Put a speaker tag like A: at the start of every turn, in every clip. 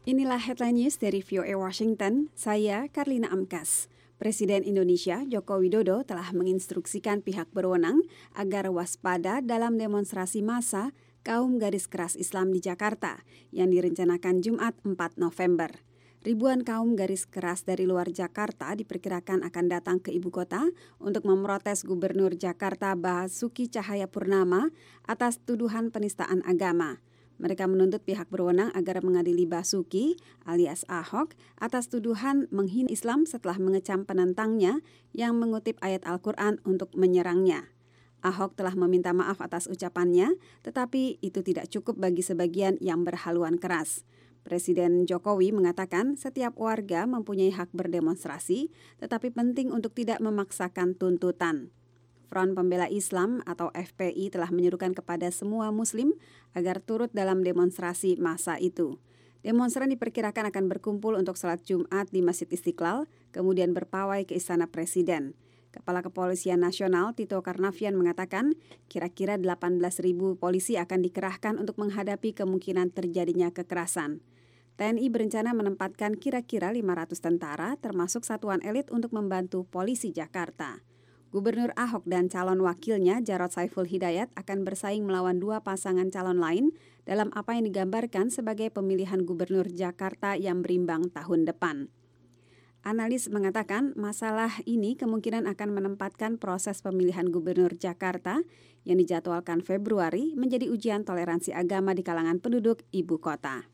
A: Inilah headline news dari VOA Washington, saya Karlina Amkas. Presiden Indonesia Joko Widodo telah menginstruksikan pihak berwenang agar waspada dalam demonstrasi massa kaum garis keras Islam di Jakarta yang direncanakan Jumat 4 November. Ribuan kaum garis keras dari luar Jakarta diperkirakan akan datang ke ibu kota untuk memprotes Gubernur Jakarta Basuki Cahayapurnama atas tuduhan penistaan agama. Mereka menuntut pihak berwenang agar mengadili Basuki alias Ahok atas tuduhan menghina Islam setelah mengecam penentangnya yang mengutip ayat Al-Quran untuk menyerangnya. Ahok telah meminta maaf atas ucapannya, tetapi itu tidak cukup bagi sebagian yang berhaluan keras. Presiden Jokowi mengatakan setiap warga mempunyai hak berdemonstrasi, tetapi penting untuk tidak memaksakan tuntutan. Front Pembela Islam atau FPI telah menyerukan kepada semua muslim agar turut dalam demonstrasi massa itu. Demonstran diperkirakan akan berkumpul untuk salat Jumat di Masjid Istiqlal, kemudian berpawai ke Istana Presiden. Kepala Kepolisian Nasional Tito Karnavian mengatakan kira-kira 18.000 polisi akan dikerahkan untuk menghadapi kemungkinan terjadinya kekerasan. TNI berencana menempatkan kira-kira 500 tentara termasuk satuan elit untuk membantu polisi Jakarta. Gubernur Ahok dan calon wakilnya Jarod Saiful Hidayat akan bersaing melawan dua pasangan calon lain dalam apa yang digambarkan sebagai pemilihan gubernur Jakarta yang berimbang tahun depan. Analis mengatakan masalah ini kemungkinan akan menempatkan proses pemilihan gubernur Jakarta yang dijadwalkan Februari menjadi ujian toleransi agama di kalangan penduduk ibu kota.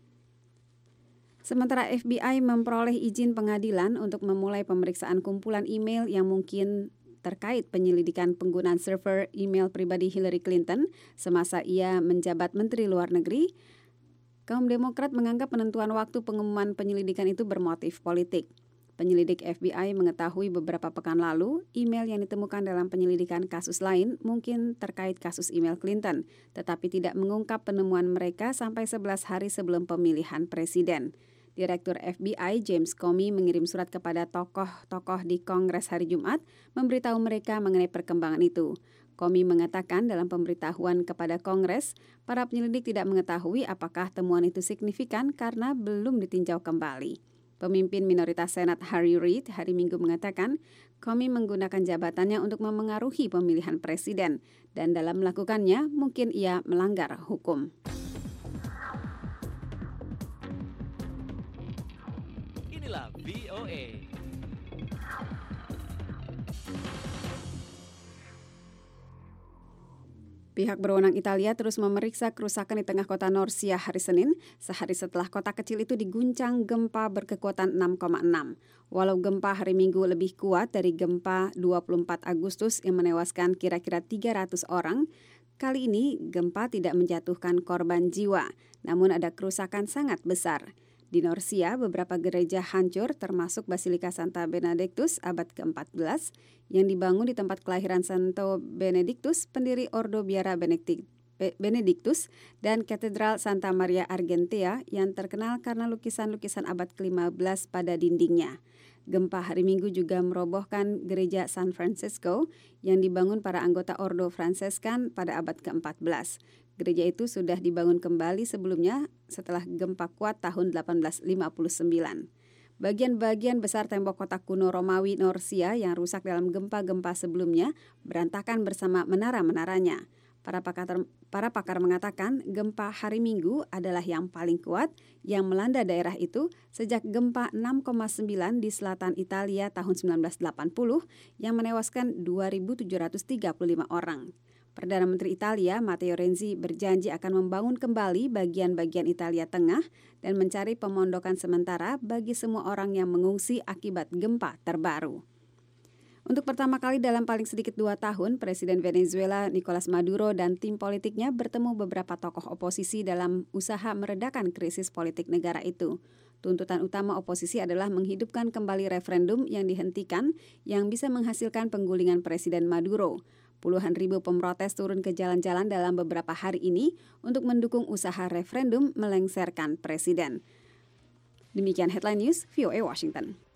A: Sementara FBI memperoleh izin pengadilan untuk memulai pemeriksaan kumpulan email yang mungkin terkait penyelidikan penggunaan server email pribadi Hillary Clinton semasa ia menjabat Menteri Luar Negeri, kaum Demokrat menganggap penentuan waktu pengumuman penyelidikan itu bermotif politik. Penyelidik FBI mengetahui beberapa pekan lalu, email yang ditemukan dalam penyelidikan kasus lain mungkin terkait kasus email Clinton, tetapi tidak mengungkap penemuan mereka sampai 11 hari sebelum pemilihan presiden. Direktur FBI James Comey mengirim surat kepada tokoh-tokoh di Kongres hari Jumat memberitahu mereka mengenai perkembangan itu. Comey mengatakan dalam pemberitahuan kepada Kongres, para penyelidik tidak mengetahui apakah temuan itu signifikan karena belum ditinjau kembali. Pemimpin minoritas Senat Harry Reid hari Minggu mengatakan Comey menggunakan jabatannya untuk memengaruhi pemilihan presiden dan dalam melakukannya mungkin ia melanggar hukum.
B: Inilah VOA.
A: Pihak berwenang Italia terus memeriksa kerusakan di tengah kota Norcia hari Senin, sehari setelah kota kecil itu diguncang gempa berkekuatan 6,6. Walau gempa hari Minggu lebih kuat dari gempa 24 Agustus yang menewaskan kira-kira 300 orang, kali ini gempa tidak menjatuhkan korban jiwa, namun ada kerusakan sangat besar. Di Norcia, beberapa gereja hancur termasuk Basilika Santa Benedictus abad ke-14 yang dibangun di tempat kelahiran Santo Benedictus, pendiri Ordo Biara Benedictus, dan Katedral Santa Maria Argentea yang terkenal karena lukisan-lukisan abad ke-15 pada dindingnya. Gempa hari Minggu juga merobohkan gereja San Francisco yang dibangun para anggota Ordo Fransiskan pada abad ke-14. Gereja itu sudah dibangun kembali sebelumnya setelah gempa kuat tahun 1859. Bagian-bagian besar tembok kota kuno Romawi Norcia yang rusak dalam gempa-gempa sebelumnya berantakan bersama menara-menaranya. Para pakar mengatakan gempa hari Minggu adalah yang paling kuat yang melanda daerah itu sejak gempa 6,9 di selatan Italia tahun 1980 yang menewaskan 2.735 orang. Perdana Menteri Italia Matteo Renzi berjanji akan membangun kembali bagian-bagian Italia Tengah dan mencari pemondokan sementara bagi semua orang yang mengungsi akibat gempa terbaru. Untuk pertama kali dalam paling sedikit 2 tahun, Presiden Venezuela Nicolas Maduro dan tim politiknya bertemu beberapa tokoh oposisi dalam usaha meredakan krisis politik negara itu. Tuntutan utama oposisi adalah menghidupkan kembali referendum yang dihentikan yang bisa menghasilkan penggulingan Presiden Maduro. Puluhan ribu pemrotes turun ke jalan-jalan dalam beberapa hari ini untuk mendukung usaha referendum melengsarkan presiden. Demikian headline news VOA Washington.